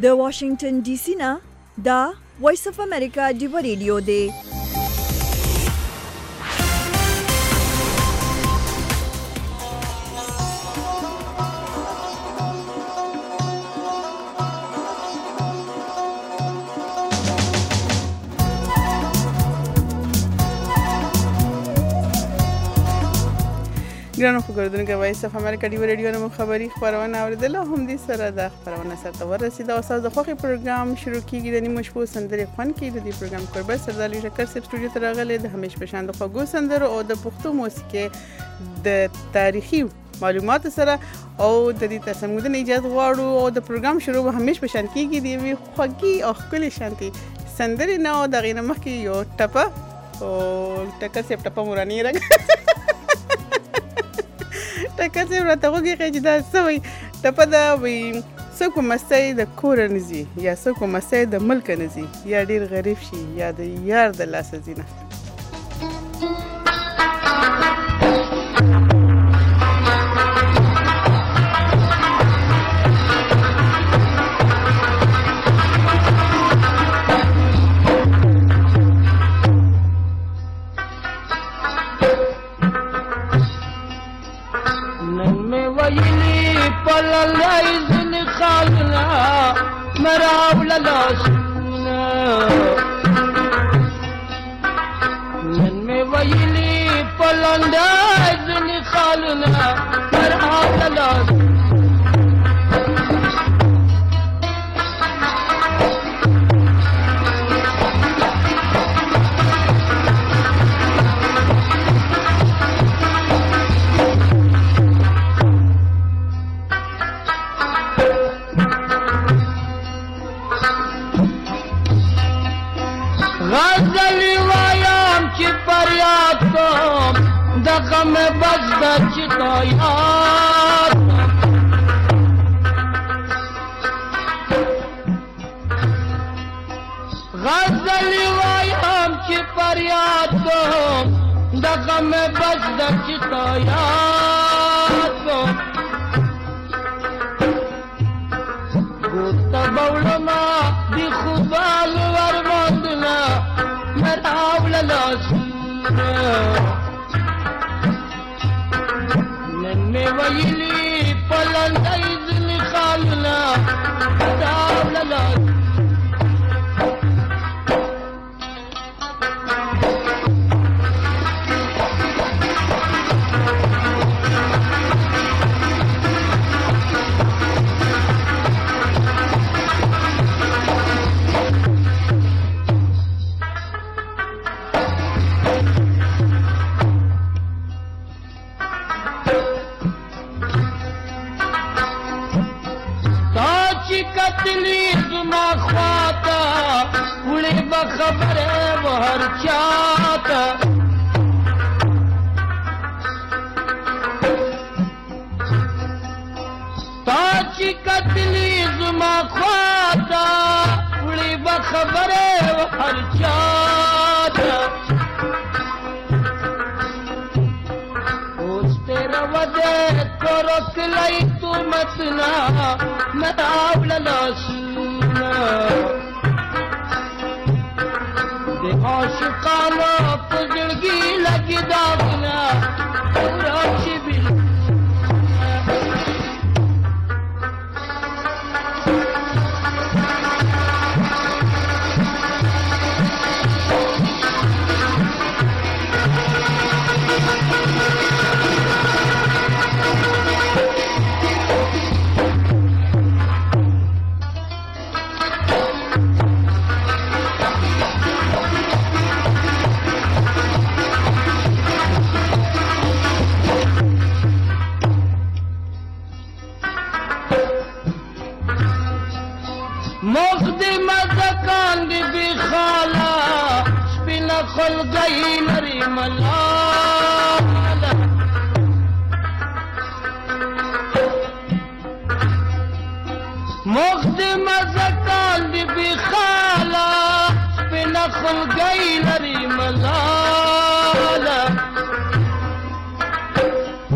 د واشنگټن ډي سي نه دا وایس اف امریکا دی ریډیو دی. ګرانو خبردونکو وایس اف امریکا دی ریډیو نو خبری خبرونه اوریدل هم دي سره د خبرونه سره ورسیده او تاسو د خوخي پروګرام شروع کیږي د نیمه شپو سندري خوان کې د دې پروګرام کوربه سردالي شکر سپ سټوډیو ته راغلي د همیش په شان د خوګو سندرو او د پښتو موسیقي د تاریخي معلومات سره او د دې تسمودن ایجاد غواړو او د پروګرام شروع به همیش په شان کیږي دی وی خوږی او خپل شانتي سندري نو د غینه مخکې یو ټپه او ټکر سپ ټپه مورانی راغ ټکر چې راته وګورئ چې دا سوي ټپه دا وي څوک مسای د کور نزي یا څوک مسای د ملک نزي یا ډیر غریب شي یا د یار د لاس زینه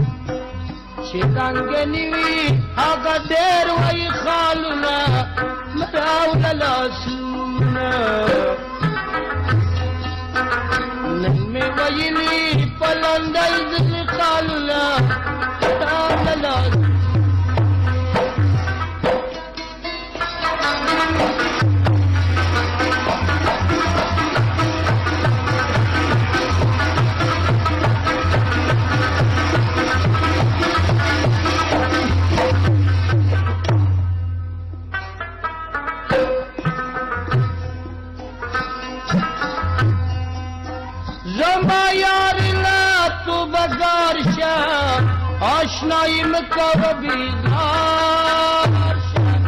شیطان گنیوی آگا دیر وی خالونا مراوله لاسونه نن مې ویلي په لنډۍ ځل خاله مراوله لاسونه آشنایی مکو بیزار شد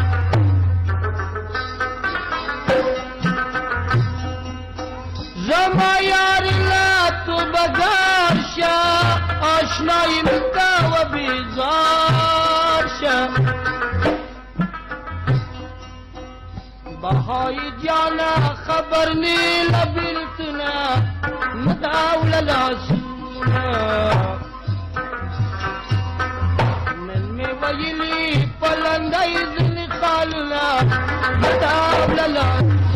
زما یاری لا تو بگار شد آشنایی مکو بیزار شد بهای جانا خبر نیل بیلتنا مداول لاسونا ویلی پلندای ځنې خالونه مداوله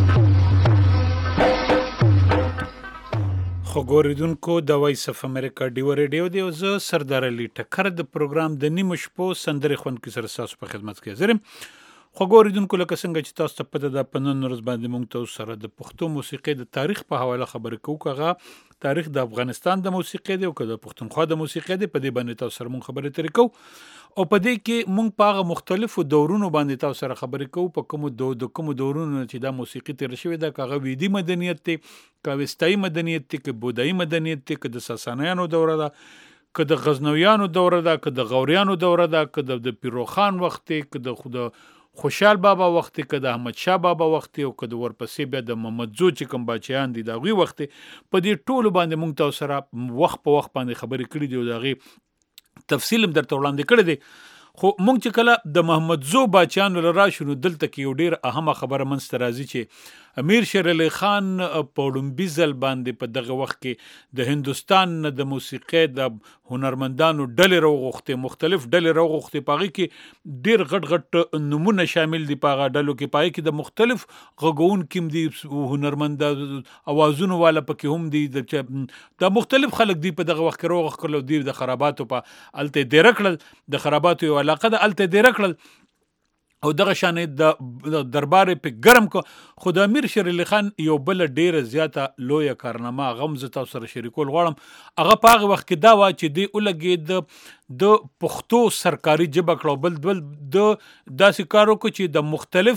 خو ګورېدونکو د وایس اف امریکا ډیو ریډیو دی او زه سردار علي ټکر د پروګرام د نیمو شپو سندرې خوندکي سره ستاسو په خدمت کې حاضر یم. خو ګورېدونکو لکه څنګه چې تاسو ته پته ده په نن ورځ باندې موږ تاسو سره د پښتو موسیقۍ د تاریخ په حواله خبرې کوو. که هغه تاریخ د افغانستان د موسیقۍ دی او که د پښتونخوا د موسیقۍ دی په دې باندې تاسو سره موږ خبرې ترې کوو او په دې کې موږ په هغه مختلفو دورونو باندې تاسو سره خبرې کوو په کومو دورونو چې دا موسیقي تېره شوې ده، که هغه ویدي مدنیت دی، که وستایي مدنیت دی، که بودایي مدنیت دی، که د ساسانیانو دوره ده، که د غزنویانو دوره ده، که د غوریانو دوره ده، که د پیروخان وخت دی، که د خوشحال بابا وخت دی، که د احمد شاه بابا وخت دی، او که د ورپسې بیا د محمدزو چې کوم باچایان دي د هغوی وخت دی. په دې ټولو باندې موږ تاسو سره وخت په وخت باندې خبرې کړي دي او د هغې تفصیل هم درته وړاندې کړی دی. خو موږ چې کله د محمدزو باچیانو له راشو نو دلته کې یو ډېر اهمه خبره منځته راځي چې امیر شیر علی خان په لومبي ځل باندې په دغه وخت کې د هندوستان نه د موسیقۍ د هنرمندانو ډلې راوغوښتې، مختلف ډلې راوغوښتې، په هغې کې ډېر غټ غټ نومونه شامل دي. په هغه ډلو کې په هغې کې د مختلف غږونکي هم دي، هنرمند اوازونو والا پکې هم دي، دا مختلف خلک دي په دغه وخت کې راوغوښت کړل او دوی د خراباتو په هلته یې دیره کړل، د خراباتو یو علاقه ده هلته یې دیره کړل او دغه شانې د دربار یې پې ګرم کړ. خو د امیر شیر علی خان یو بله ډېره زیاته لویه کارنامه هغه هم زه تاسو سره شریکول غواړم. هغه په هغه وخت کې دا وه چې دی ولګېد د پښتو سرکاري ژبه کړه او بل د داسې کار وکړو چې د مختلف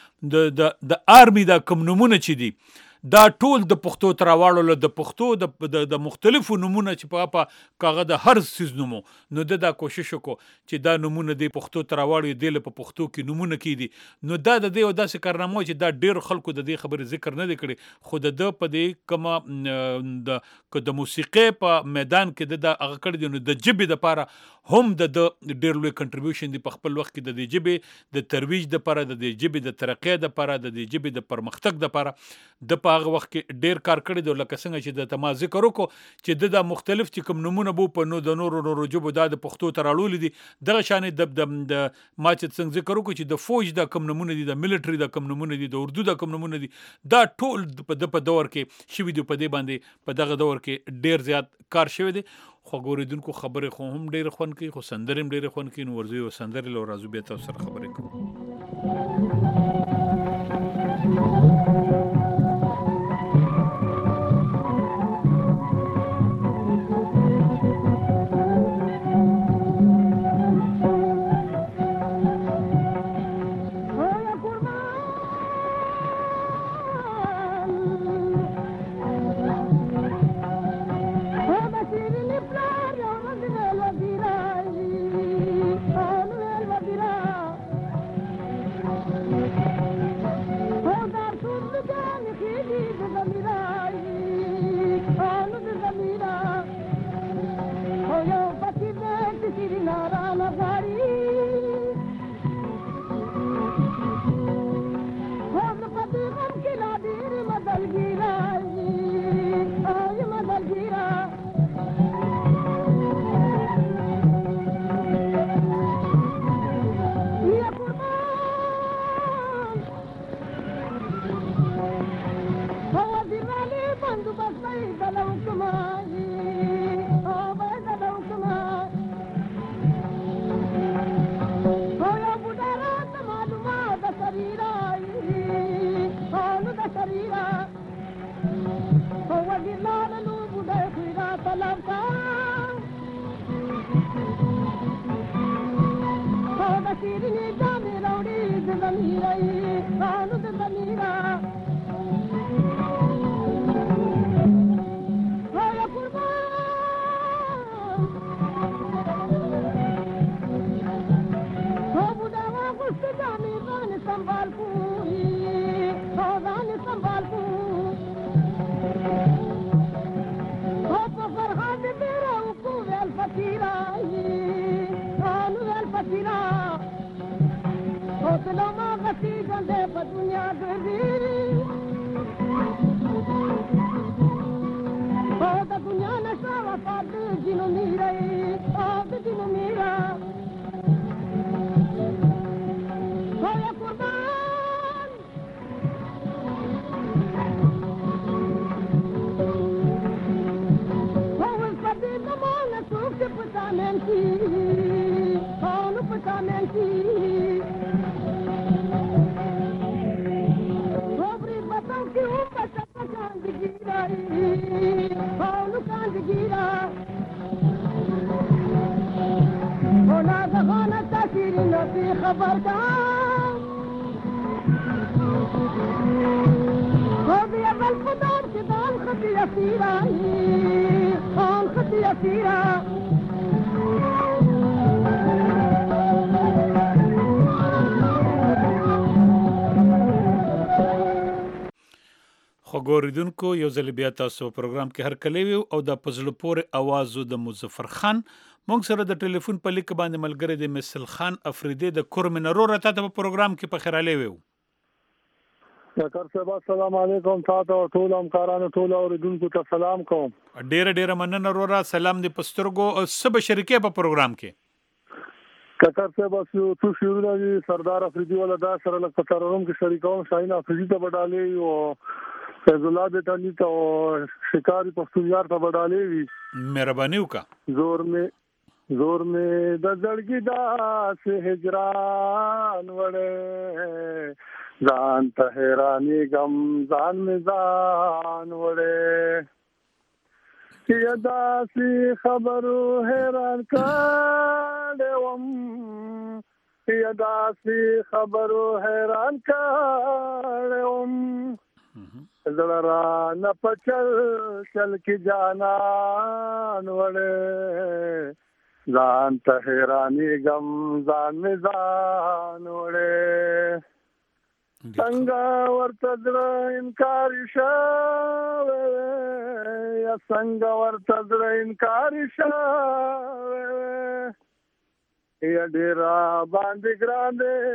د آرمي دا کوم نومونه چې دي دا ټول د پښتو تر راواړلو، د پښتو د مختلفو نومونه چې په کاغه د هر څیز نومو نو دا کوشش وکړو چې دا نومونه د پښتو تر راواړو، دی له په پښتو کې نومونه کېدي. نو دا د دې یو داسې کارنامه چې دا ډېرو خلکو د دې خبرې ذکر نه دی کړی، خو د ده په دې کومه که د موسیقۍ په میدان کې د هغه کړی دی نو د ژبې دپاره هم د ډېر لوی کنټریبیوشن دی په خپل وخت کې د دې ژبې د ترویج دپاره، د دې ژبې د ترقۍ دپاره، د دې ژبې د پرمختګ دپاره د په هغه وخت کې ډېر کار کړی دی. لکه څنګه چې درته ما ذکر وکړو چې د مختلف چې کوم نومونه به په د نورو ژبو دا د پښتو ته راوړلي دي، دغه شانې ما چې څنګه ذکر وکړو چې د فوج دا کوم نومونه دي، د ملیټري دا کوم نومونه دي، د اردو دا کوم نومونه دي، دا ټول په دور کې شوي دي. په دې باندې په دغه دور کې ډېر زیات کار شوی دی. خو ګورېدونکو خبرې خو هم ډېرې خوند کوي، خو سندرې هم ډېرې خوند کوي. نو ورځو یو سندرې له راځو بیا تاسو سره خبرې کوو. بلا ما غسی جنده په دنیا ګرځي او د دنیا نشه وفات جنو میرا او د جنو میرا او یا قربان او الفدی دمانه څوک چې پتا منتي او نو پتا منتي وبري پتا کې او پتا کاندګي راي او نو کاندګي را ولا دغانه تاثیر نه په خبر کا او بیا بل خدام چې دان خطي اسیرا خان خطي اسیرا خو ګوریدونکو یو ځل بیا تاسو پروګرام کې هر کله ویو او د پزړه پورې اوازو د مظفر خان مونږ سره د ټلیفون په لیک باندې ملګری د مثل خان افریدی د کورمنرو راته په پروګرام کې په خیراله ویو ډاکټر صاحب السلام علیکم تاسو ټول همکارانو ټول اوریدونکو ته سلام کوم ډیره مننه رورا سلام دی پسترګو او سب شریکې په پروګرام کې ډاکټر صاحب څو شروع دي سردار افریدی ولا دا سره لکه ترورم کې شریکوم شاهین افریدی ته بدالې او فیض الله بیٹانی ته شکاری پښتونیار ته بدالې وی مهرباني وکا زور میں د زړګي دا سه هجران وړه ځان ته حیرانی غم ځان می ځان وړه یا داسې خبرو حیران کړم یا داسې خبرو حیران کړم زړه نه پچل چل کی جانان وړه ځان ته حیرانی غم ځان می ځان وړه څنګه ورته زړه انکار شاوه یا څنګه ورته زړه انکار شاوه یا ډیر باندې ګران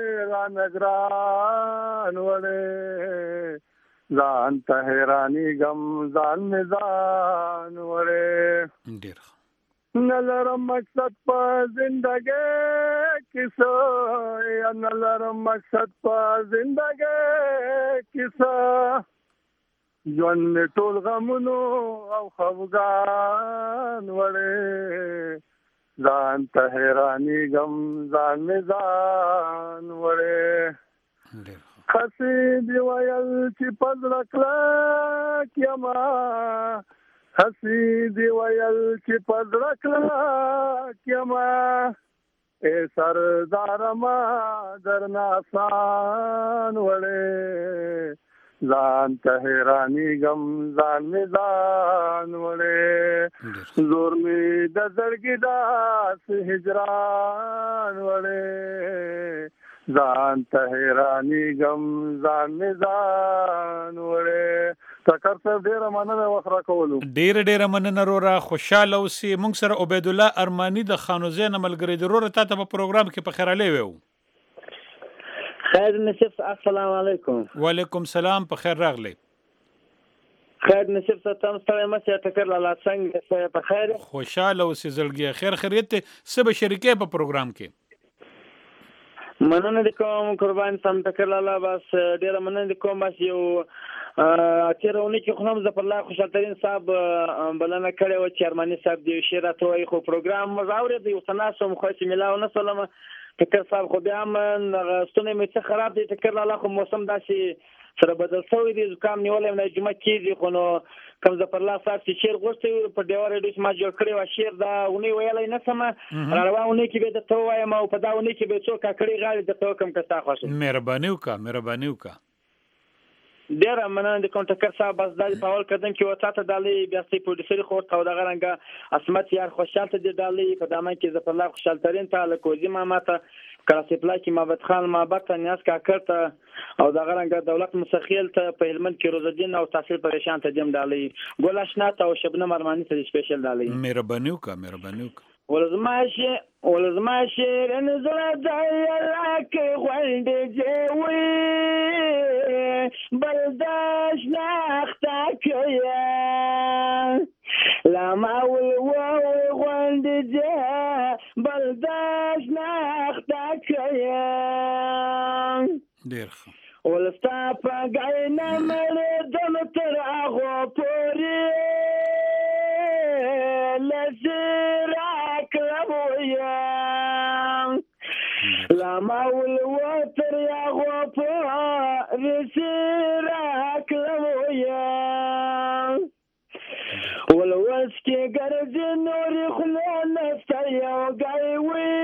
ګران وړه ځان ته حیرانی غم ځان می ځان وړه ډیر نلرم مقصد په زندګۍ کیسه یا نلرم مقصد په زندګۍ کیسه ژوند ټول غمونو او خفګان وړه ځان ته حیرانی غم ځان می ځان وړه خسي دی ویل چې پزړه کلا کیما حسی دی ویل چې پزړه کلا کیما اے سردار ما درنا آسان وړه ځان ته حیرانی غم ځان می ځان وړه زور می د زړګي داس هجران وړه ځان ته حیرانی غم ځان می ځان وړه تکر صاحب ډیره مننه وخره کولو ډیره مننه رورا خوشاله اوسې مونږ سره عبید الله ارمانی د خانوزین ملګری د رورا ته په پروګرام کې په خیراله ویو خیر نصیب السلام علیکم وعلیکم سلام په خیر راغلی خیر نصیب ستاسو سره مشه ټکر لاله څنګه په خیر خوشاله اوسې زړګي خیر خیریت سب شریکې په پروګرام کې مننه کوم قربان سم ټکر لاله بس ډیره مننه کوم بس یو تیرونه کې خو هم ظفر الله خوشالترین صاحب بلنه کړې و چیرمنی صاحب دی شیرات وای خو پروګرام مزاوره دی وسناسو مخوسی ملاو نه سلام ټکر صاحب خو بیا ستونه می څه خراب دی ټکر لاله خو موسم داسي سره بدل شوی دی ځکه نیولې نه جمعه کېږي خو نو کوم ظفر الله صاحب چې شیر غوښتي په دیوار ډیش ما جوړ کړی و شیر دا ونی ویلای نه سم راوونه کې به د تو وایم او په دا ونی کې به څوک کړي غاړي د تو کم کستا خوښ مهرباني وکا ډیره مننه د کونټکر صاحب بس د پاول کدن کې وساته دالي بیا سي پروډوسر خو ته دغه رنګه اسمت یار خوشاله دي دالي په دامن کې ظفر الله خوشالترین ته له کوزي ماما ته کلاسپلا کې محمد خان محبت نیاز کا کړته او دغه رنګه دولت مسخیل ته په هلمند کې روز الدین او تحصیل پریشان ته دیم دالي ګل آشنا ته او شبنم ارمانی ته سپیشل دالي مهرباني وکا ولزما شي ولزما شیرین زړه دی لکه غونډې جوي بل د شناخته کوي لا ما ولوي غونډې جوي بل د شناخته کوي ډېر ښه ولستا په ګاینه مړې دم تر هغو پورې لزراک لبویم لما ولوتر هغو پورې زراک لبویم ولوس کې ګرځې نورې خولې نسته یو ګای وي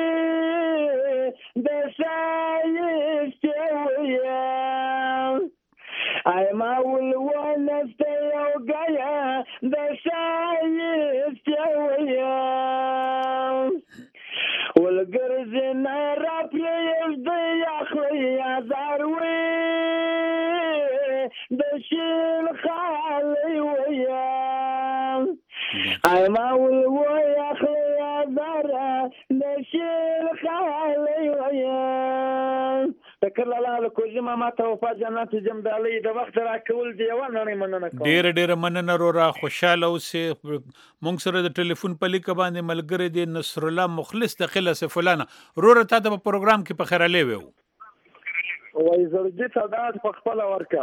د ښایستې ویم ای ما ولونسته یو ګایه د ښایستې ویم ولګرځې نه راپرېږدی یخلی ازار وي د شین خالی ویم ای ما ولوی یخلی ازاره د شین خالی ویم ټکر لاله د کوزي ماما ته وفا جنت جمدالۍ د وخت راکول دی یوه نړۍ مننه کوم ډېره مننه رورا خوشحاله اوسې مونږ سره د ټلیفون په لیکه باندې ملګری دی نصر الله مخلص د خله سفلانه رورا تا د پروګرام کې په خیراله وو وای زړګي ته دا په خپل ورکا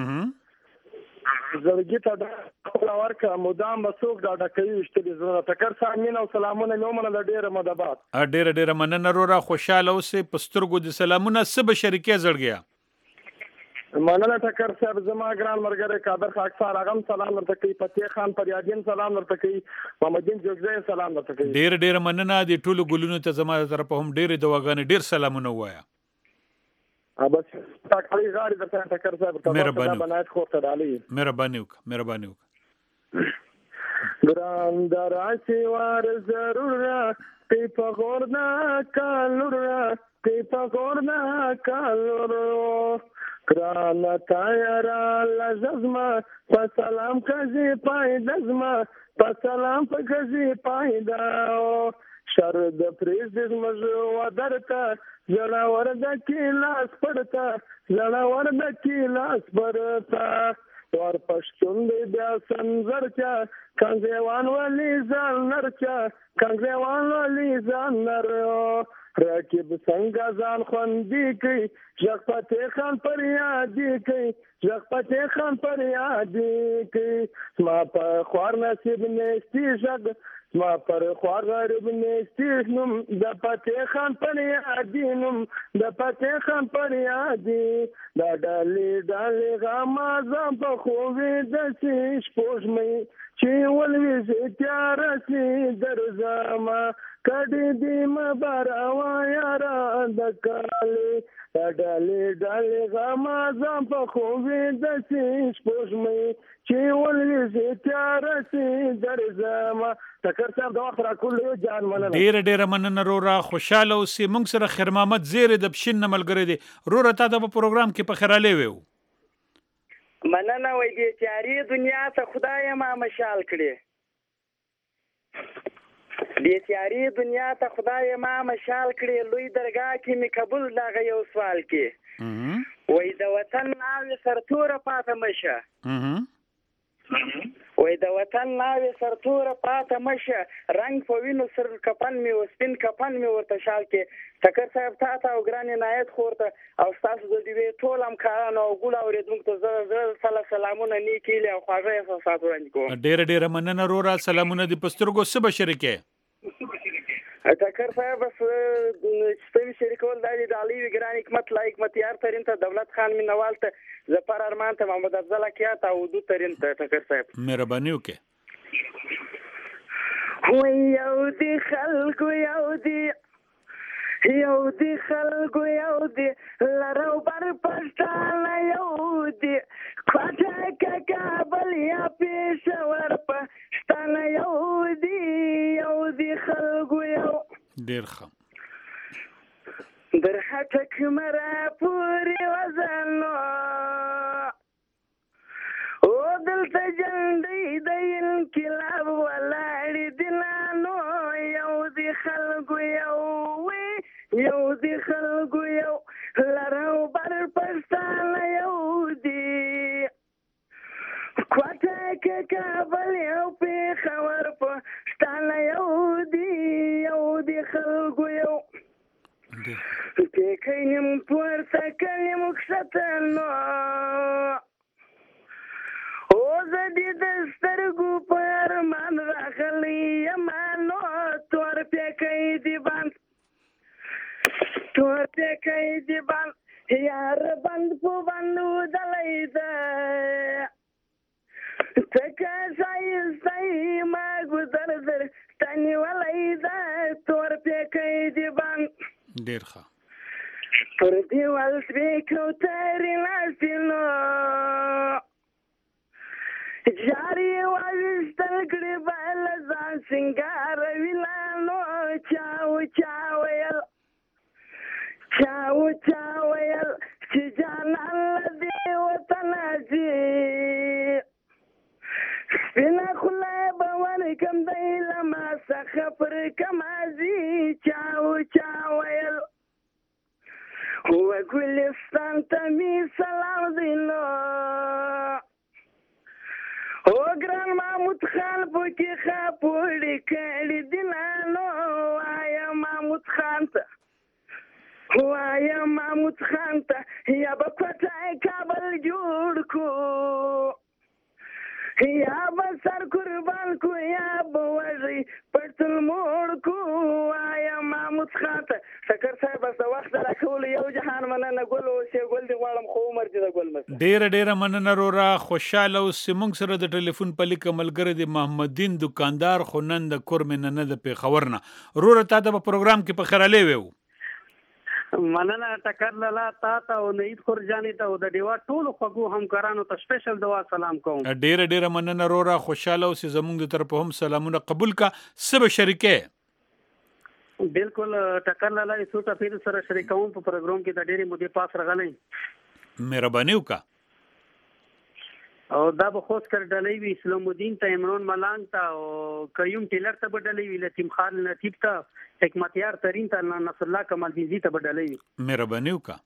زړګي ته دا خپل ورکا مدام مسوک دا ډکې وشتلې زړه تکر سامین او سلامونه نومنه د ډېر مدبات ډېره مننه رورا خوشحاله اوسې پسترګو د سلامونه سب شریکه زړګیا مننه ټکر صاحب زما ګران مرګره قادر خاکسار اغم سلام ورته کوي فتح خان پریادین سلام ورته کوي محمدین جوګزی سلام ورته کوي ډېر مننه د ټولو ګلونو ته زما طرف هم ډېر دواګانې ډېر سلامونه وایا بس تاکړی غاری درته ټکر صاحب ته بنایت خو ته ډالي مهرباني وک ګران دراسي وار ضرور په پغورنا کالورا په پغورنا کالورو ګران تایرا لزما په سلام کزي پای دزما په سلام په کزي پای دا شر د پریز مزو ودرتا زړه ورده کې لاس پړتا زړه ورده کې لاس پړتا ور پښتون دې بیا سنزر چا کنګوان ولي ځان نرچا کنګوان ولي ځان نر راکب څنګه ځان خوندې کوي ځخپته خان پر یادې کوي ځخپته خان پر یادې کوي ما په خوار نصیب نشتی ژغ ما پر خوار غریب نشتی نوم د پته خان پر یادې نوم د پته خان پر یادې دا ډالې غما ځم په خوې د سیش پوښمې چې ولوي تیار سي درځما کډې دې مباروا یارا د کالې ډالې غما ځم په خوې د سیش پوښمې چې ولوي تیار سي درځما تکر صاحب دا وخت را کول یو جان مننه ډېر مننه رورا خوشاله اوسې مونږ سره خیر محمد زیر د بشین ملګری دی رورا تا د پروګرام کې په خیراله وو مننه وای دې تیاری دنیا ته خدای ما مشال کړي دې تیاری دنیا ته خدای ما مشال کړي لوی درگاه کې می قبول لاغه یو سوال کې وای د وطن ناوې سرتوره پاته مشه وای د وطن ناوې سرتوره پاته مشه رنگ په وینو سر کپن می وسپین کپن می ورته شال کې تکر صاحب تا او ګران عنایت خورته او تاسو د دې ټول همکارانو او ګول اوریدونکو ته زړه سلامونه نیکی له خواږه احساسات وړاندې کوم ډېر مننه رورا سلامونه د پسترګو سب شریکه تکر صاحب بس ستوي شریکول د علي ګران حکمت لایک متیار ترين ته دولت خان مینوال ته زفر ارمان ته محمد افضل کیات او دو ترين ته تکر صاحب مهرباني وکړه وای یو دی خلکو یو دی خلکو یو دی لرو بر پښتانه یو دی کوټه کابل یا پېښور پښتانه یو دی خلکو یو ډېر ښه در هټک مرا پوری وزنو او دلته جنډې د انقلاب ولاړې دلانو یو دی خلکو یو دی خلکو یو لرو بر پښتانه یو دی کوټه کې کابل یو پېښور پښتانه یو دی خلکو یو کې نیم پورته کلیم کښته نو اوس دې د سترګو په ارمان راغلی یم نو تور پېکی دی بند یار بند په بند ودلی ده تکه ښایستی ما ګذر در ستا نیولی ده تور پېکی دی بند ډېر ښه پر دیوال سپی کوترې ناستې نو جارې واویستل کړې به له ځان سینګاروي لا نو چا ویل چې جانان له دې وطنه ځي سپینه خوله به ورکم دی له ما څخه پر کمه ځي چا ویل وګلستان ته می سلام دی نو او ګران محمود خان پکې خاپوړي کړي دي نو وایا محمود خان ته یا به پټای کابل جوړ کو یا به سر قربان کو یا به وژي پټل موړ کو وایا محمود خان ته شکر صاحب بس وخت راکول یو جهان مننه ګل او سی ګل دی غواړم خو عمر دې د ګل مس ډېره مننه رورا خوشاله او سیمونږ سره د ټلیفون په لیک ملګری دی محمدین دکاندار خو نن د کورمن نه د پیښور نه رورا تا د پروګرام کې په خراله ویو مننه ټکر لاله تا ته او نید خورجانی ته او د دیوا ټولو خغو همکارانو ته سپیشل دعا سلام کوم ډېره مننه رورا خوشاله او زمونږ د طرف هم سلامونه قبول کا سب شریکه بالکل ټکر لاله ایسو ته پیر سره شریکوم په پروګرام کې د ډېری مودې پاس راغلی مهرباني وکړه او دا به خوښ کړ ډلې وی اسلام الدین ته عمران ملنګ ته او قیوم ټیلر ته بدلې وی لطیم خان نتیب ته حکمتیار ترین ته نصر الله کمال بیزی ته بدلې وی مهرباني وکړه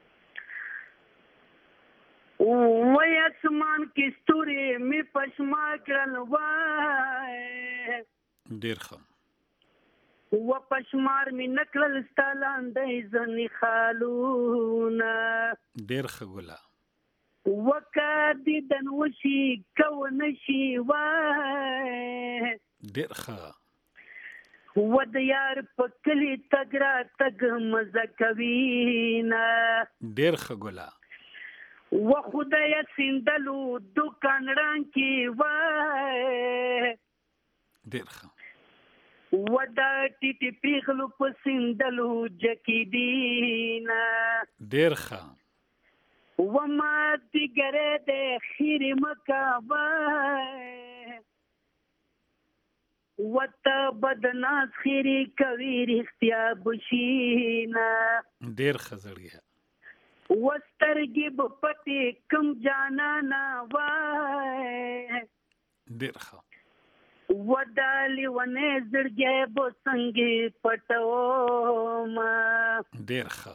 وای اسمان کې ستوري می پښما کړل وای ډېر ښه و پښمار می نکړل ستالاندې ځنی خالونه ډېر ښه ګولا وکادي دنوشي کونشي وای ډېر ښه و د یار په کلی تګرا تګ مزه کوي نه ډېر ښه ګولا و خدای سیندلو دکان ران کی وای ډېر ښه و دا ټیټي پیغلو په سیندلو جکی دینا ډېر ښه وما دیگره ده خیر مکابای و تا بدناز خیری کوي رښتیا بشینا ډېر ښه زړګیا و سترګې به پټې کم جانانا وای ډېر ښه و دالي ونه زړګې به څنګه پټوما ډېر ښه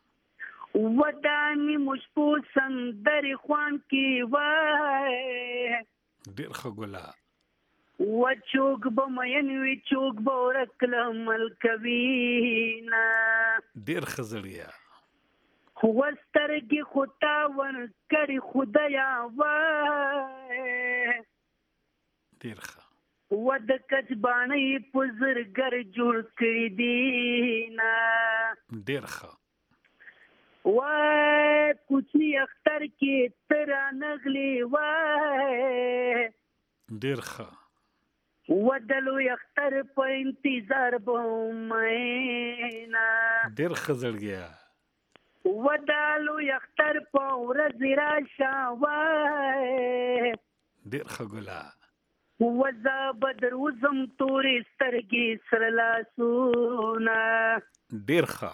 ودانی مشپو سندري خوان کی وای ډېر ښه ګولا و چوک به مین وی چوک به ورکل ملکوینا ډېر ښه زړګیا وسترګي خطا ور کړی خدایا وای ډېر ښه و د کچبانی پزرګر جوړ کړی دینا ډېر ښه وای کوچنی اختر کې تر نغلی وای ډېر ښه ودلو اختر په انتظار بومینا ډېر ښه زړګیا ودلو اختر په ورځ راشه وای ډېر ښه ګولا وزا بدر وزم تورې سترګې سره لاسونه ډېر ښه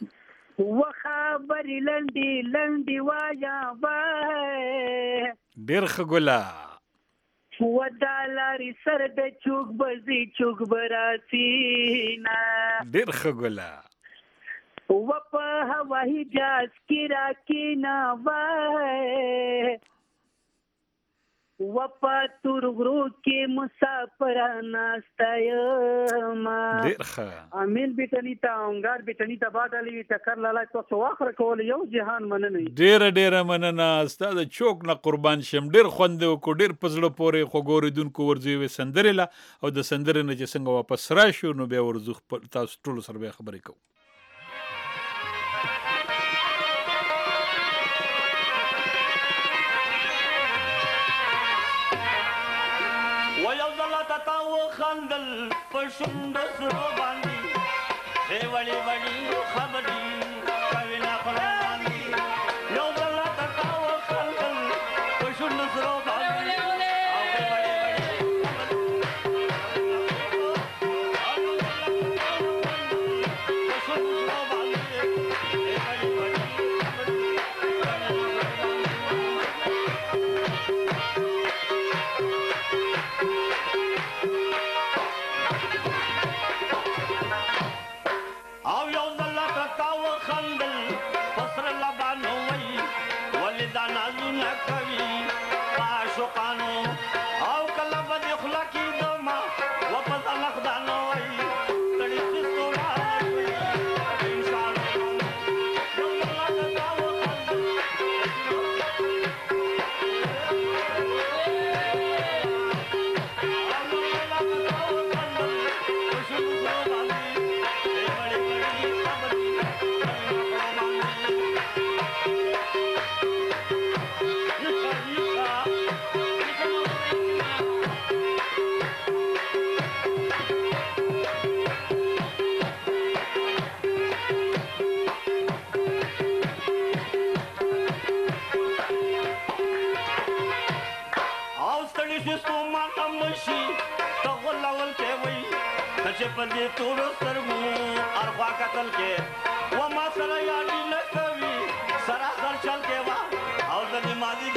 وخبرې لنډې وایا وای ډېر ښه ګولا ودا لارې سر د چوک بزي چوک براسینا ډېر ښه ګولا و په هوایي جاز کې راکینا وای و په تورغرو کې مسافرانه ستایما ډیر ښه امین بیٹنی تا اونګار بیٹنی تا باډلی ټکر لاله تاسو واخره کول یو جهان مننه ډیر مننه استاد چوک نه قربان شم ډیر خوند کو ډیر پزړه پورې خو ګوریدونکو ورځي وي سندره او د سندره نه چې څنګه واپس راشو نو بیا ورزخ تاسو ټول سره به خبرې کوو خندل پښوند سره باندې ای وړي وړي خبرې کوي نه قرآن یو ځل تاو خندل پښوند سره باندې او ای وړي په دې تور سترګو ارخوا قتل کې و ما سره یادی نه کوي سراسر چل کې وا او د نمازي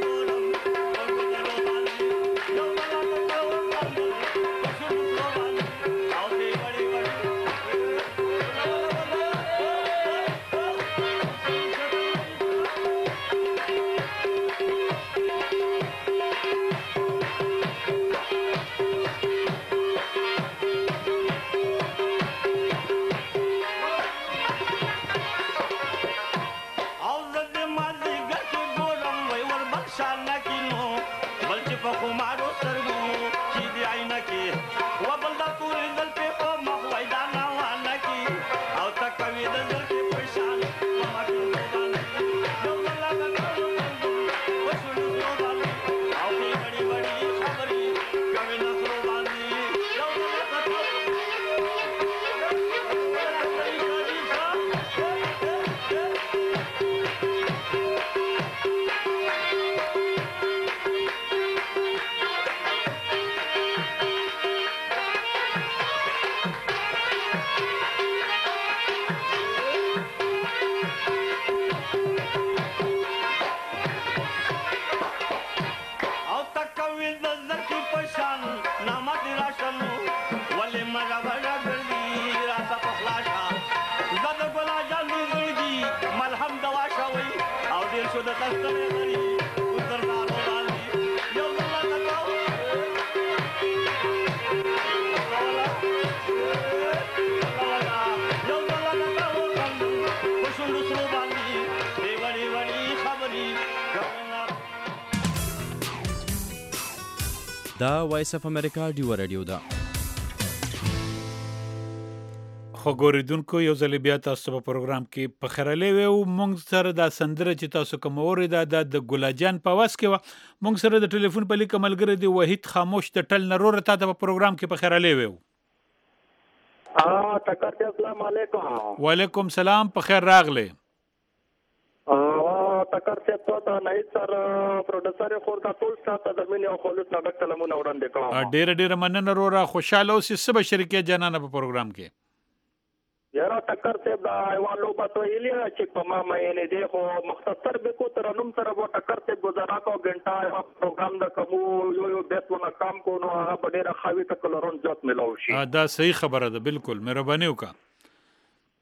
دا وایس اف امریکا ډیو رادیو ده خو ګوریدونکو یو ځل بیا تاسو په پروګرام کې په خیرلې و مونږ سره دا سندره چې تاسو کوم اورید د ګلاجان په واس کې و مونږ سره د ټلیفون په لیک ملګری دی وحید خاموش د ټل نرور ته په پروګرام کې په خیرلې و تکر السلام علیکم وعلیکم سلام په خیر راغله تکر سے تو نه سر پروډوسر خور دا ټول ساته د مینه او خلوص نه ډکټ لمون وړاندې کړم ډېر مننه رورا خوشاله اوسې سبا شریکه جنانه په پروګرام کې یاره تکر سے دا ایوالو باتو ایلی چې په ما مې نه دی خو مختصر به کو تر نوم سره و تکر سے گزارا کو غنټه پروګرام د کوم یو بیتونه کام کو نو هغه ډېر خاوي تکلرون ځات ملو شي دا صحیح خبره ده بالکل مهرباني وکړه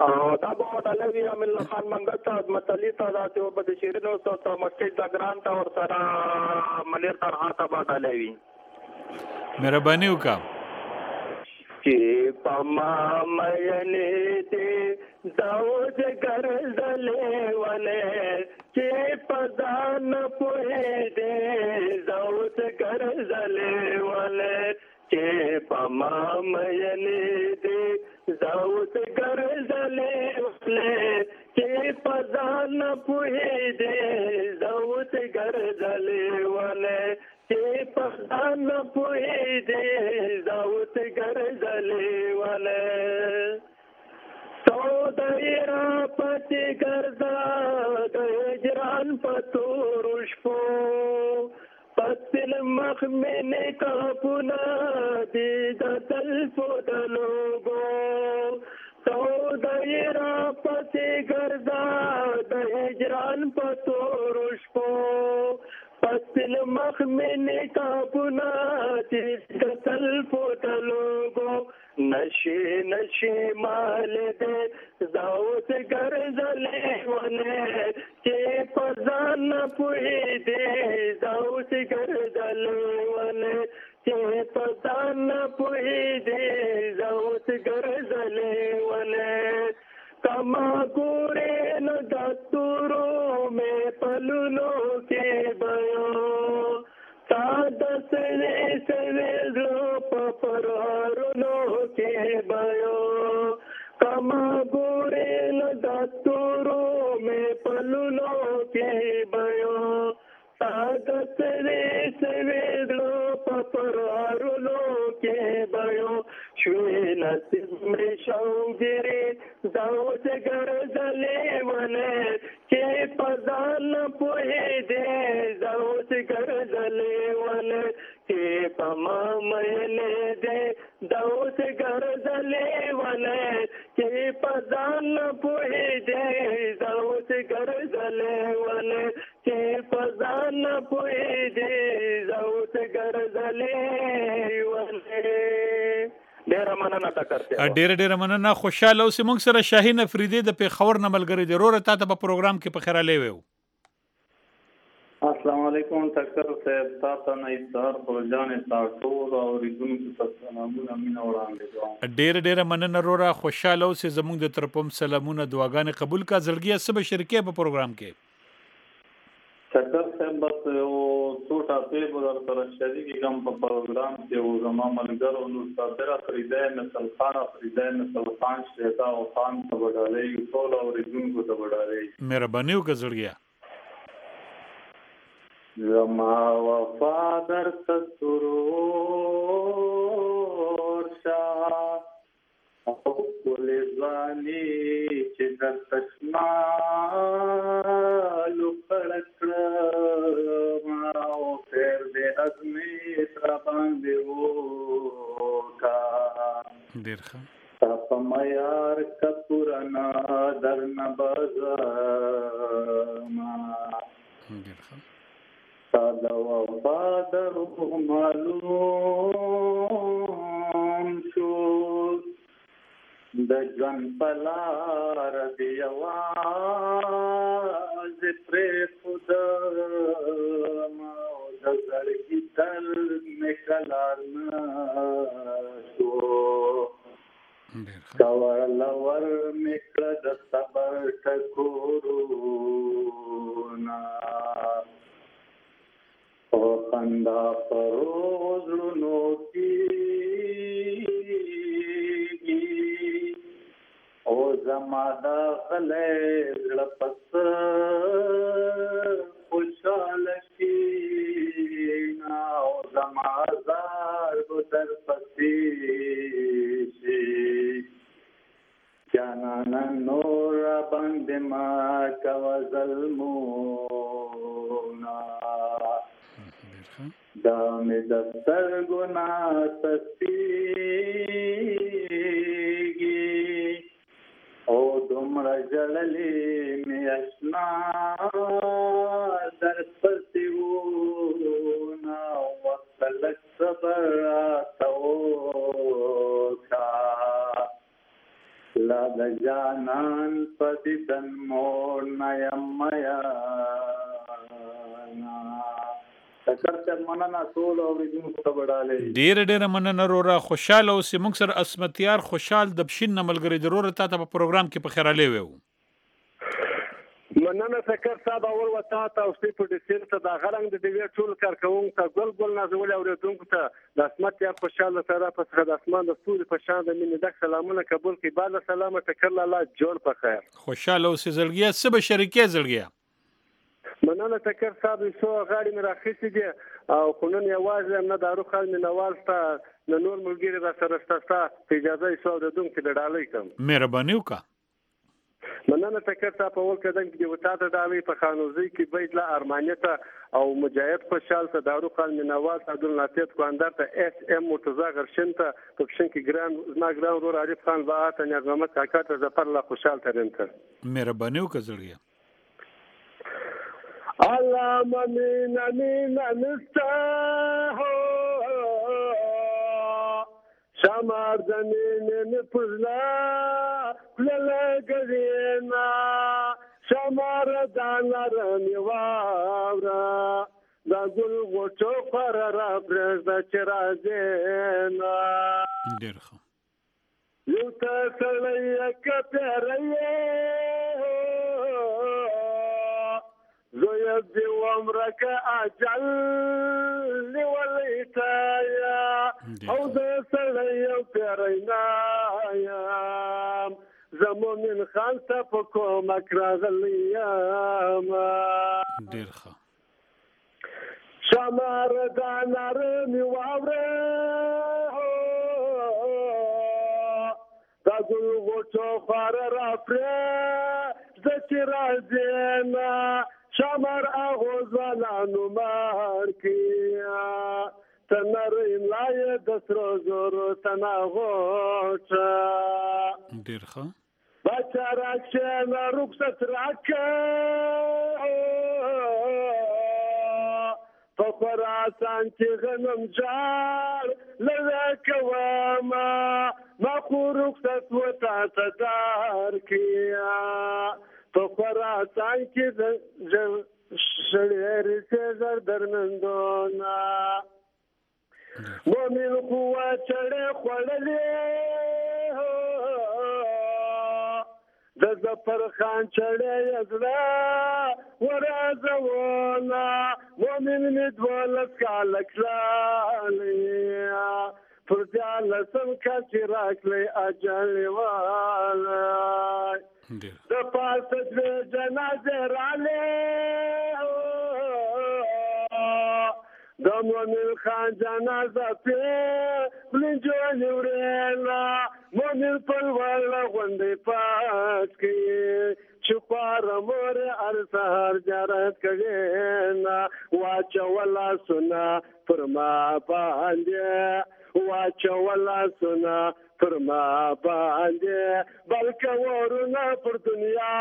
دا به ډالوي امین الله خان منګل ته عظمت علي ته داسې به د شیرینو ته مسجد د ګران ته ورسره منیر طرحه ته به ډالوي مهرباني وکړه چې پما مینې دې داود ګرځلې ولې چې پځان پوهې دې داود ګرځلې ولې چې پما مینې دې داود ګرځلې ولې چې پځان پوهې دې داود ګرځلې ولې چې پځان پوهې دې داود ګرځلې ولې تو دایرا پتی ګرځا د هجران پتور شپو پتل مخ مې کاپونا دې د تلفو د لوګو تو دایرا پتی ګرځا د هجران پتور شپو پتل مخ مې کاپونا دې د تلفو د لوګو نشي مال دې زاوت ګرځلې ونه چې پځان پوهې دې زاوت ګرځلې ونه چې پځان پوهې دې زاوت ګرځلې ونه کما ګورې نو داتورو مې پلونو کې بيو سادسنه سویزو پپرارونو کې بيو کما ګورې نو داتورو مې پلونو کې بيو سادسنه سویزو پپرارونو کې بيو شوې نصیب مې شوګری داوت ګرځلې ونه چې پځان پوهې دې داوت ګرځلې ونه چې پما مینې دې داوت ګرځلې ونه چې پځان پوهې دې داوت ګرځلې ونه چې پځان پوهې دې داوت ګرځلې ونه ډیره مننه ډیره مننه خوشاله اوسې موږ سره شاهین افریدي د پیښور نه ملګری دی روره تاسو په پروګرام کې په خیر لیوو السلام علیکم ټکر صاحب تاسو نه ایثار پروجان تاسو او ریګونو ته سلامونه مینه وړاندې کوم ډیره مننه روره خوشاله اوسې زموږ د طرفم سلامونه دعاګانې قبول کا زړګي سبه شریکه په پروګرام کې ټکر صاحب بس او څوټه په بدر سره شریکي کوم په پروګرام کې او زما ملګرو نو تاسو فریده مثل خان شهدا او خان ته وډالې ټول او ریګونو ته وډالې مهرباني وکړه زړګي زما وفادر تسرور شاه او کل ځواني چې د تشمالو کړکړه او پیر دې ازمې تر باندې وکا ډېر ښه په معیار کپورنا درنه بازما ډېر ښه ساده وفادر معلوم شو د ژوند په لار دی یوازې پرېښودم او د زړګي درد مې کلار نه شو کور لور مې کړه د صبر ټکورونه او خندا پر زړونو کېږي او زما د غلې زړه پس خوشاله شي او زما زار در پسې شي جانانا نور باندې ما کوه ظلمونه دا مې د سترګو نه تسپېږي او دومره ژړلې مې اشنا در پسې وونه وخت لږ صبر راته وکړه لا د جانان پدیدن مور نیم میا تکرته مننه ټول اوریدونکو ته وډاله ډیر مننه رورا خوشاله اوسې موږ سره اسمتیار خوشحال د بشین ملګری ضرور ته په پروګرام کې په خیراله وو مننه سکر صاحب اول وتا ته او سپی پروډوسر ته د غرنګ د دیوی ټول کارکون ته ګل نازول اوریدونکو ته د اسمتیار خوشاله سره په څخه د اسمان د ستوري په شان د مینې د سلامونه قبول کړي بعد سلامه تکر الله جوړ په خیر خوشاله اوسې زړګیا سبه شریکه زړګیا مننه تکر صاحب سو غاړي مې راخېسي دي او خونن یوازې نه دارو خال مې نواز ته نور ملګری را سره ستا اجازه یې سو د دوم کې د ډالۍ کوم مهرباني وکړه مننه تکر صاحب اول کدن کې وتا ته ډالۍ په خانوزي کې بیت لا ارمانیته او مجاهد خوشحال ته دارو خال مې نواز عبد الناتیت کواندار ته اس ام مرتضی غرشن ته پښین کې ګران ورور عارف خان باات نه محمد کاکا ته ظفر الله خوشحال ترنته مهرباني وکړه زړګیا الله ممین نسته شمار زمین پزلا لگرینا شمار دانر میوارا دا گل غوچو پر را برزد چرازینا ډیر ښه یو تسلی کتریه زویب دی عمرک اجل ولیتایا او د سړی پیرینایم زمومن خان ته په کومک راغلیم ډیر ښه شمار دانر می واوره دا ګل غوچو خار را پرې زچ راځینا شمر اغوزانو مارکیا تنر لای دسرو زورو تناغوچا ډیر ښه بچا راکشن رخصت راکا فخراسان چې غنم جار لذکواما ما خو رخصت وتا تدار کیا فخراسان کې شړیر سزر درمندونا مومن قوه چړې خړلې د ظفر خان چړې ازلا ورازونا مومن مدولت کالکلالیا پر جالسم کچ راکلی اجل والا د پاسد جنازه راله د مومن خان جنازه په لنجو ورلا مومن په ولا غوندې پات کې چپار مور ارسهار جرات کګینا واچ ولا سنا فرما باندې واچ ولا سنا فرما باندې بلکې ورونه پر دنیا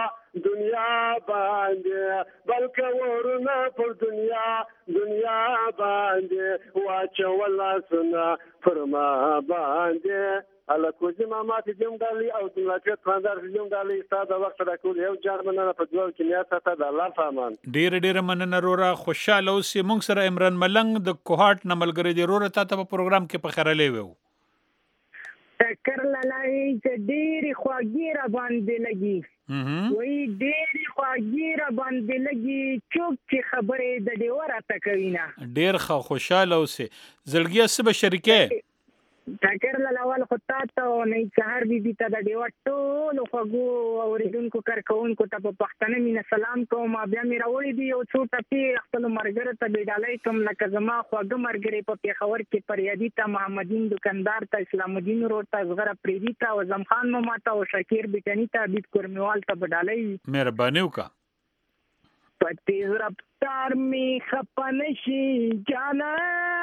باندې بلکې ورونه پر دنیا باندې واچ ولا سنا فرما باندې الکوزي مامات جوم دالي او دلته خاندار جوم دالي ستاسو وخت راکول یو جرمنه په دوه کې نه ساته د الله فامان ډیر مننه رورا خوشاله اوسې موږ سره عمران ملنګ د کوهات نملګری دی رورا ته په پروګرام کې په خیراله وو ټکر لای چې ډیر خواږی را باندې لګي وای ډیر خواږی را باندې لګي چوک چې خبره د دیوره تکوینا ډیر خوشاله اوسې زړګیا سبه شریکه ټکر لاول خطا ته نه سحر بي ته د دیو ټول خوغو اوریدونکو کارکونکو ته په پښتنه مینه سلام کوم بیا مې راوړی دی او څو ټپی خپل مرګره ته بیډالای کوم لکه زما خوغه مرګره په پیښور کې پریادي ته محمدین دکاندار ته اسلام الدین روډ ته زغره پریدي ته او زمخان ماما ته او شکیر بټنی ته بیت کورمیوال ته بیډالای مهرباني وکړه پتیز رفتار می خپنشي جانا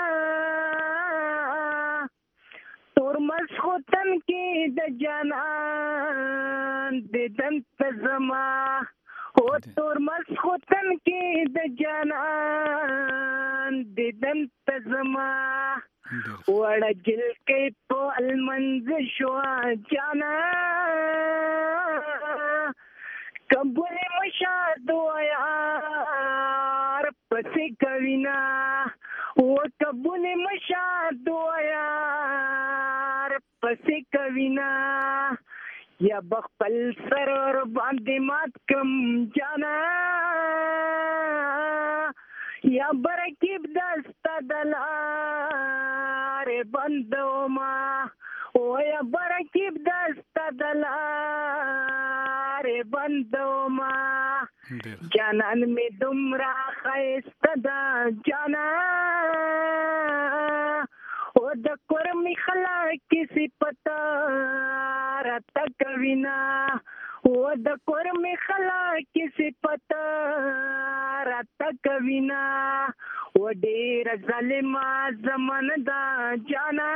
تورمس خوتن کې د جانان د دنت زما او تور مسخوتن کې د جانان دیدن تزما وړه جل کې په المنز شو جانا قبول مشاد یار پسې کوینا او قبول مشاد یار پسې کوینا یا بخپل سرور باندې مات کم جانا یا برکیب دستا دلار بندوما او یا برکیب دستا دلار بندوما جانان می دمرا خیست دا جانا او د کرمی خلق کسی پتا رتا کوینا او د کرمی خلق کسی پتا رتا کوینا او ډیر ظالما زمان دا جانا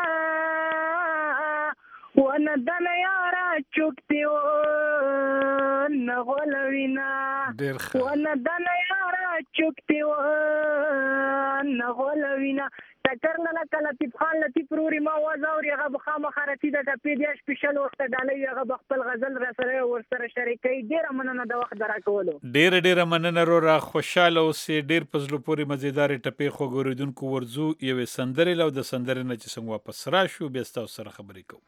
و نه دن یارا چوکتی و نه غولوینا و نه دن یارا چوکتی و نه غولوینا ټکر نه کله لطیف خان لطیف روري ما وزاوري هغه بخامه خرتي د پی دی سپیشل وخت ډالۍ هغه خپل غزل را سره ورسره شریکي ډیره مننه د وخت دراکولو ډیره مننه را خوشاله اوسې ډیر پزلو پوری مزیدار ټپې خو ګوریدونکو ورزو یو سندري لو د سندري نه چې څنګه واپس راشو بیا تاسو سره خبرې کوو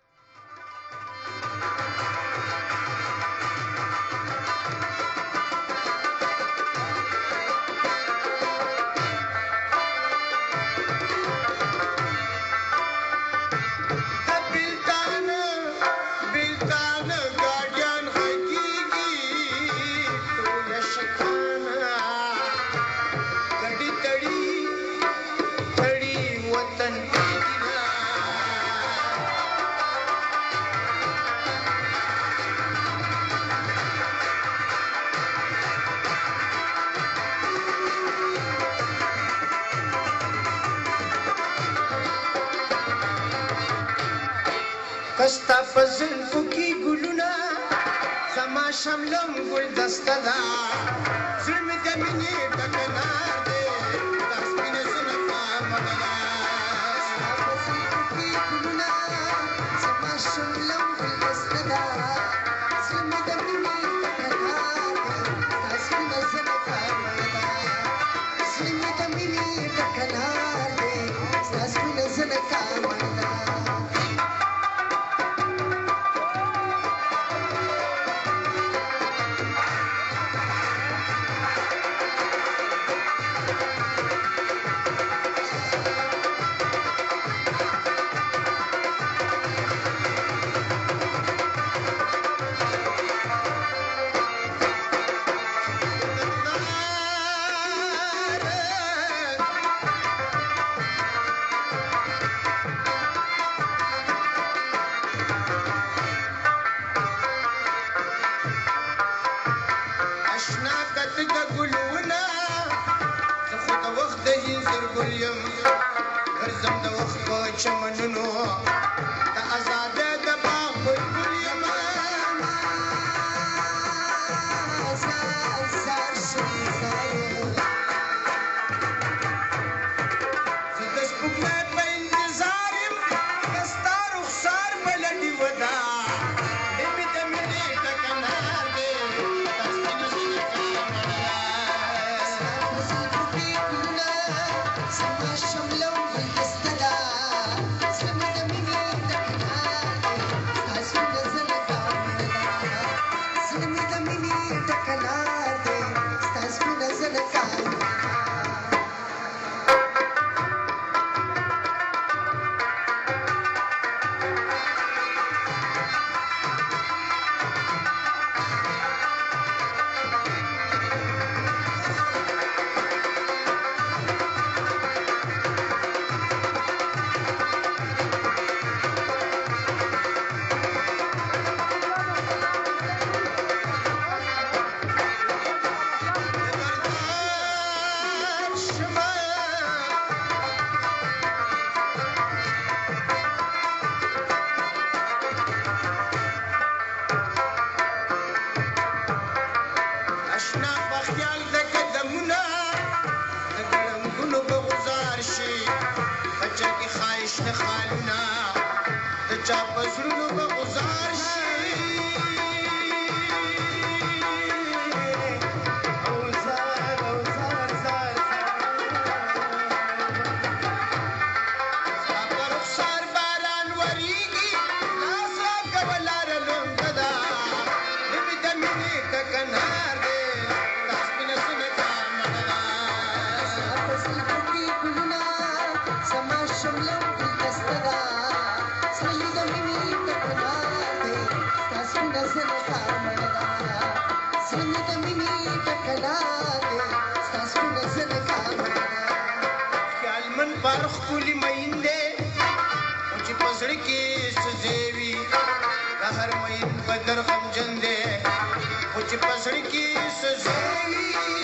کستا فزل فکی گلونا زما شملم گل دستا دا ظلم دمینی ٹکنا دے تسمین زنفا مدنا کستا فزل فکی گلونا زما شملم گل دستا دا ظلم دمینی ٹکنا دے تسمین زنفا مدنا ظلم دمینی ٹکنا دے تسمین زنفا مدنا چا پسړونو به گزار شي خپل مینده او چې پسړ کې سزېوي هر مین بدر غمجن دې او چې پسړ کې سزېوي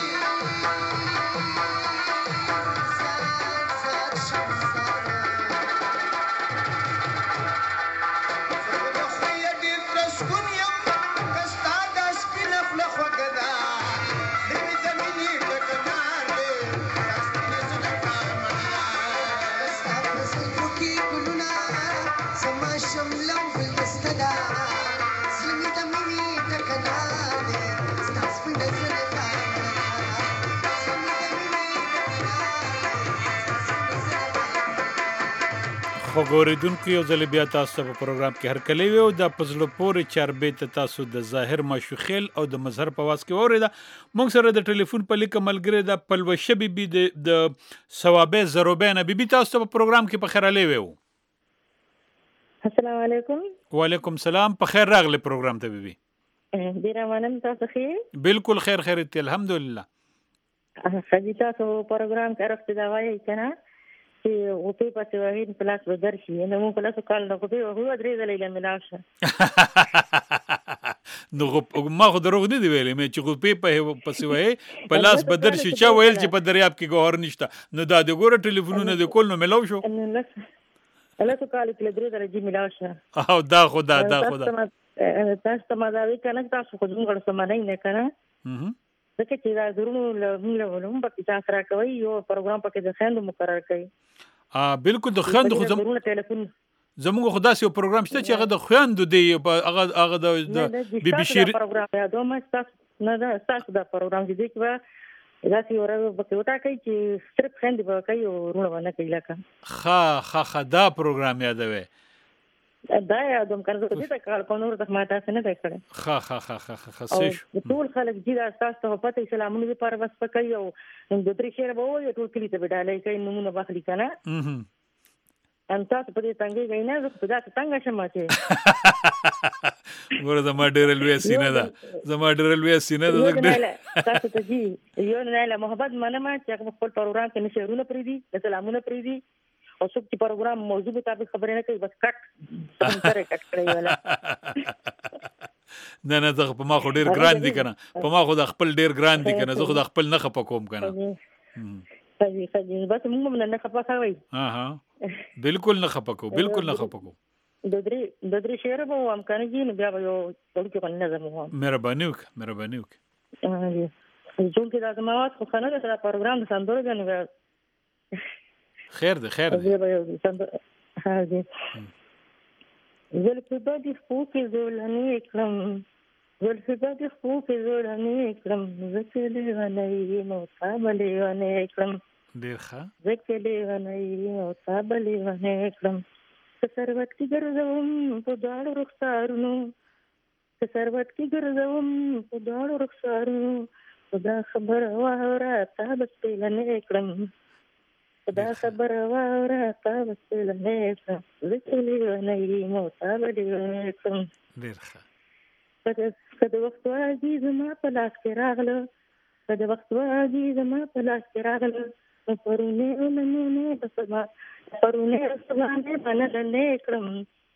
خو ګوریدونکو یو ځل بیا تاسو په پروګرام کې هر کلی وي او د پزلو پورې چاربې ته تاسو د ظاهر ماشوخیل او د مظهر په واس کې اوریدا موږ سره د ټلیفون په لیک ملګری د پلوشه بیبي د ثوابه زروبینه بیبي تاسو په پروګرام کې په خیر علي وو. السلام علیکم. وعلیکم السلام. په خیر راغله پروګرام ته بیبي. ډیر مننه تاسو خیر. بالکل خیر خیرت الحمدلله. خدای تاسو پروګرام کې راځي دا وایي کنه چې غوپې پسې وهین پلاس به درشي نو موږ پلاس کال نه غوپې وهو درې ځلې ملاو شه نو ما خو دروغ نه دی ویلې مې چې غوپې پسې وهې پلاس به درشي چا ویل چې په دریاب کې ګوهر نشته نو دا د ګوره ټلیفونونه د کول نو ملاو شو پلاس کال کې درې ځلې ملاو شه او دا خدا تاسو ته ما دا وی کنه تاسو خو موږ سره نه کنه ځکه چې دا درونو له ولوم په تاسو را کوي یو پروګرام پکې د خويندو مقرر کړي بالکل د خويندو خو زموږ خو داسې یو پروګرام شته چې هغه د خويندو دی هغه د بي بي شیر پروګرام یا دوه تاسو نه دا تاسو دا پروګرام دی چې داسې ورته پکې وتا کوي چې صرف خويندې به کوي او ورونه باندې کوي لکه ها دا پروګرام یادوي دا یادوم کنه زه دې ته کار کوم نور د ما تاسو نه دی کړی سیش ټول خلک چې دا تاسو ته پته سلامونه لپاره بس پکې او د درې شهر به وي ټول کلی ته بدالای کوي نمونه باخلي کنه ان تاسو په دې څنګه غوښنه زه په تاسو څنګه شمه چې ګوره زما ډېر لوی سینه ده تاسو ته جی یو نه له محبت منم چې خپل پروګرام کې نشهرونه پری دي سلامونه پری دي او څوک چې پروګرام موضوع مطابق خبرې نه کوي بس کټ کړی ولا نه زه په ما خو ډیر ګران دي کنه په ما خو د خپل ډیر ګران دي کنه زه خو د خپل نه خپه کوم کنه خدي بس موږ نه خپه کوي بالکل نه خپه کو د درې شعر به هم کنه جی نو بیا یو ټول کې باندې نظم وو مهرباني وک جون کې دا زموږ خو خنه دا پروګرام د سندرو غنو خیر ده زلفی بدی خوب زولانی اکرم زکلی غنی موصابلی غنی اکرم زکلی غنی موصابلی غنی اکرم سروت کی گرزوم په داړو رخسارونو خدا خبر واوره تا بس پیلنې کړم دا خبر واوره تاسو له نه زکلی نه موصابلی کوم ډیر ښه کله وخت واجی زما په لاس کې راغله پرونه ومنه بسما پرونه سبانه بنلنه کړم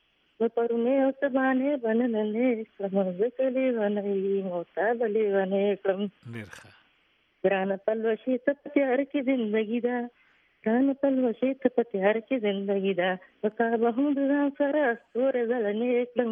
زکلی نه موصابلی کوم ډیر ښه ګرانه پلوشي ته تیار کې زندگی دا رانه پلوشي ته په تیار کې زندگی دا وکابه هم د ځان سره استور زلنې کړم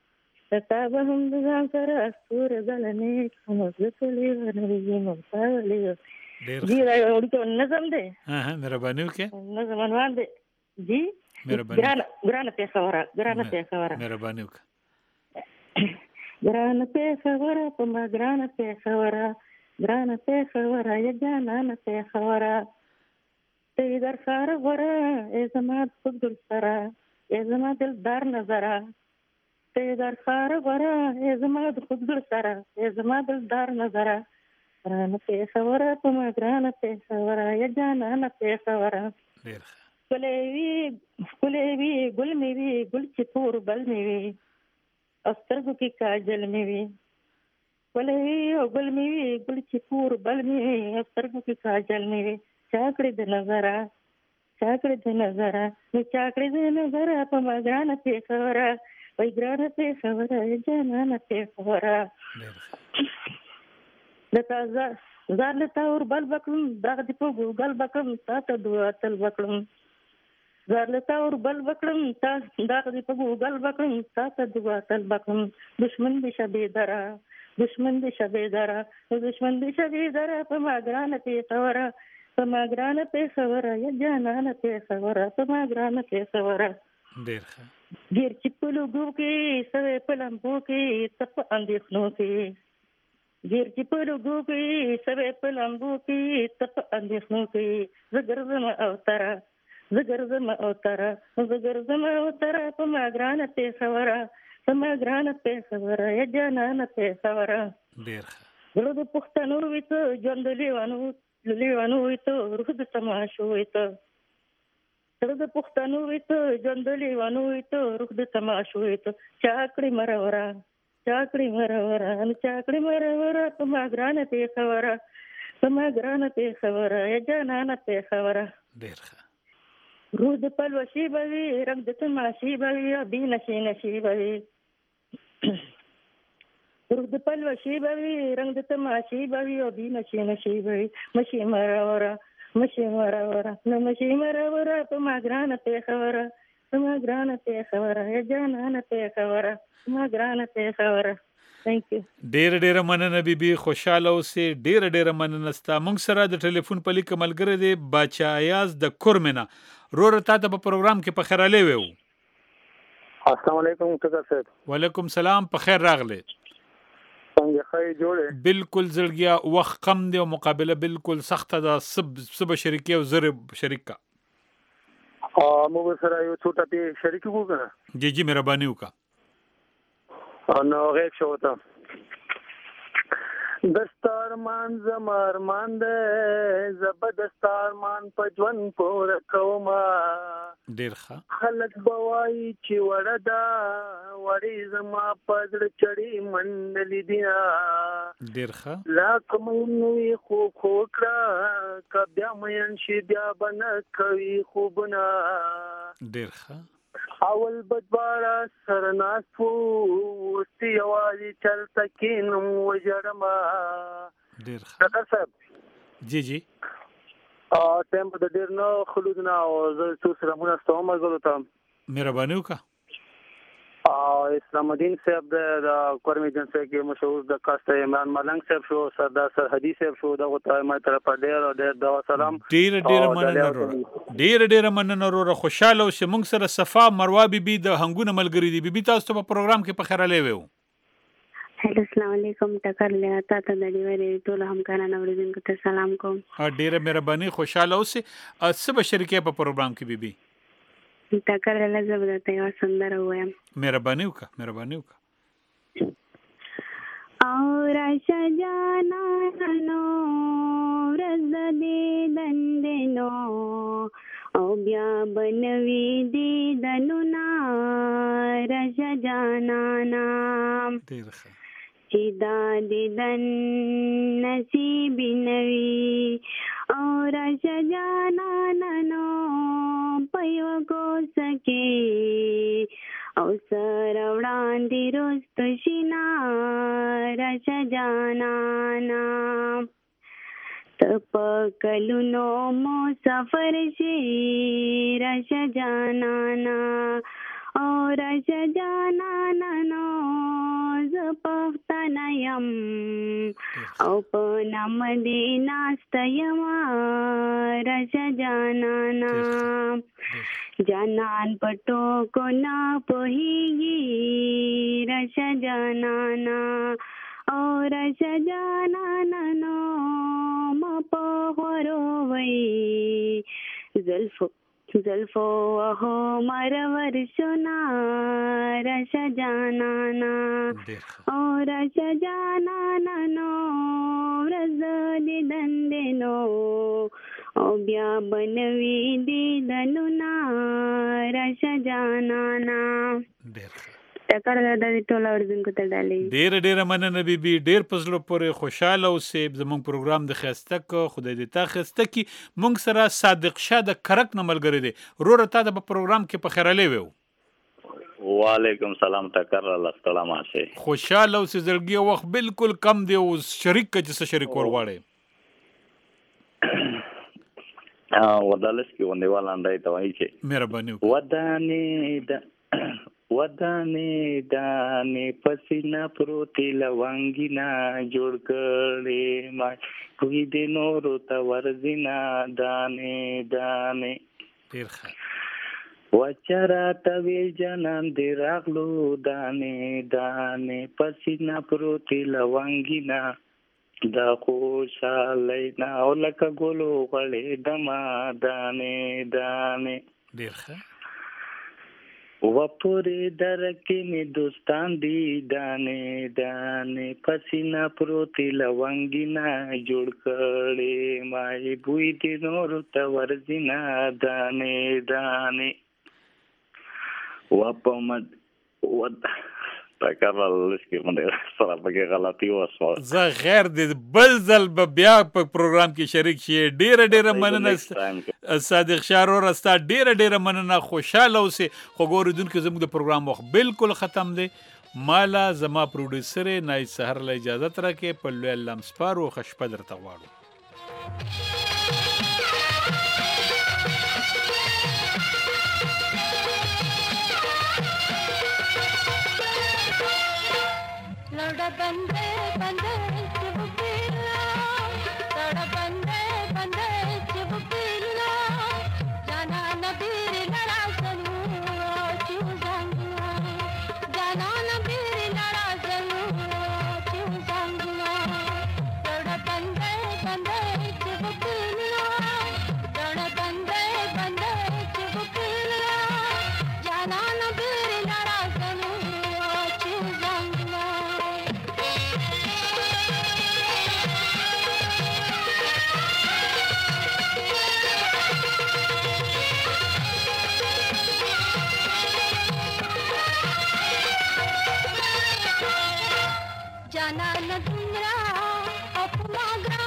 زکلی نه موصابلی ډیر دی راوړو نظم دی مهرباني وکړه نظم انوان دی جی ګرانه پیښوره مهرباني وکړه ګرانه پیښوره په ما ګرانه پیښوره یا جانانه پیښوره ته در خار غوره ای زما خود دل سره ای زما دلدار نظره ته در خار غوره ای زما خود دل سره ای زما دلدار نظره ګرانه پیښوره په ما ګرانه پیښوره یا جانانه پیښوره ښکلې وي ګل مې وي ګل چې تور بل مې وي او سترګو کې کاجل مې وي ښکلې وي او ګل مې وي ګل چې تور بل مې وي او سترګو کې کاجل مې وي چاکړې د نظره په ما ګرانه پیښوره وای ګرانه پیښوره جانانه پیښوره د تازه زار لتا اور بل بکړم دغه دی په ګوګل بکړم تاسو دعا تل بکړم زار لتا اور بل بکړم تاسو دغه دی په ګوګل بکړم تاسو دعا تل بکړم دشمن دې شبې درا په ما ګرانه پیښوره یا جانانه پیښوره په ما ګرانه پیښوره ډیر ښه ګیر چې په لوګو کې سوې په لمبو کې تپ اندېښنو کې ګیر چې په لوګو کې سوې په لمبو کې تپ اندېښنو کې زه ګرځم او تره په ما ګرانه پیښوره یا جانانه پیښوره ډیر ښه زړه د پښتنو وي ته ژوند لیوانو وي ته روح د تماشو وي ته زړه د پښتنو وي ته ژوند لیوانو وي ته روح د تماشو وي ته چاکړې مرورا په ما ګرانه پیښوره یا جانانه پیښوره ډیر ښه روح د پلوشي به وي رنګ د تماشي به وي بې نشي به وي روح د پلوشي به وي رنګ د تماشي به وي او بې نشي به وي مشي مرورا په ما ګرانه پیښوره یا جانانه پیښوره په ما ګرانه پیښوره Thank you. ډیره مننه بیبي خوشاله اوسې ډیره مننه ستا موږ سره د ټلیفون په لیک ملګری دی باچا ایاز د کورمنه رور تا ته په پروګرام کې په خیر علي وو السلام علیکم ټکر صاحب وعلیکم سلام په خیر راغله څنګه خیر جوړه بالکل زړګیا وخت کم دی او مقابله بالکل سخته ده سب شریکي او زر شریکا موږ سره یو څوټه په شریک وګورئ جی مهرباني وکړه نو غیب شو ته دستارمان زمارمان ده زبردستارمان په ژوند پور کوما ډیر ښه خلک بوای چې وړدا وړي زما پدړ چړي منلې دیا ډیر ښه لا کوم نوې خو کړه کبیا مېن شي بیا بن کوي خوبنا ډیر ښه اول بدوارا سرناسو تی اوازي چلتا کینم وجړما ډیر ښه ډاکټر صاحب جی ټیم په ډیر نو خلودنا او زه څو سره مونږ ستوم غوړم مهرباني وکړه اسلام الدین صاحب د کورمي جنسه کې مشهور د کاسته عمران ملنګ صاحب شو سردار سرحدي صاحب شو دغه ته ما طرف ډیر سلام ډیر مننه ورو خوشاله او موږ سره صفا مروه بیبي د هنګونه ملګری دی بیبي تاسو په پروګرام کې په خیر علي وو هلو السلام علیکم ټکر له تاسو د ډیوري ټول همکارانو اوریدونکو ته سلام کوم ډیره مهرباني خوشاله اوسه سب شریکه په پروګرام کې بیبي ټکر له زبردست یو سندره وایم مهرباني وکړه او راشه جانا نو ورځ دې دندنو او بیا بنوي دې دنو نا راشه جانا نام ډیر ښه چې دا دې دن نصیب نوي او راشه جانا نو پيو کو سکے او سر وړاندې روست شینا راشه جانانا تپ کلونو مسافر شي راشه جانانا او راشه جانانا نو ز پښتنه یم او په نام دې ناسته یم راشه جانانا جانان پټو کو نه پوهیږي راشه جانانا او راشه جانانا نو ما په غورو وی زلفو اهو مرور شنا راشه جانانا او راشه جانانا نو ورځ دې دندې نو او بیا بنوي دې دنونا راشه جانانا ټکر د ټول اوریدونکو ته ډالۍ ډېر مننه بیبي ډېر پزلو پورې خوشاله اوسې زموږ پروګرام د خسته کو خدای دې تا خسته کی مونږ سره صادق شاه د کرک نه ملګری دی روره تا د پروګرام کې په خیرلې وو وعلیکم سلام ټکر الله سلام آشه خوشاله اوسې زړګي وخت بالکل کم دی او شریک چې شریک ور غواړي ودالس کې ونی ولاندای ته وایي چې مهرباني ودانې دانې پسینا پروتي لوانګینا جوړ کړې ما کوی دې نورو ته ورزینا دانې ډیر ښه وچرا تویل جنان دې راغلو دانې پسینا پروتي لوانګینا دا خوشاله نه او لکه ګلو غړې دما دانې ډیر ښه وپورې درکې می دوستان دی دانې پسینا پروتي لوانګینا جوړ کړې مای بوې دې نور ته ورزینا دانې وپمد تکرار لسکی باندې سره پکې غلطي وسو زه غیر دې بل ځل به بیا په پروګرام کې شریک شي ډېر مننه صادق شاه راستا ډېر مننه خوشاله اوسې خو ګوردونکو زموږ د پروګرام وخت بالکل ختم دی مالا زما پروډوسر نای سحر له اجازه تر کې په لوی لمسپارو خشپه درته غواړو बंदे चिबुकिला तोड़ा बंदे चिबुकिला जाना नबीर लड़ा सनू चूजांगला जाना नबीर लड़ा सनू चूजांगला तोड़ा बंदे चिबुकिला तोड़ा बंदे चिबुकिला जाना नबीर लड़ा सनू चूजांगला जाना न तुमरा अपना ग्राम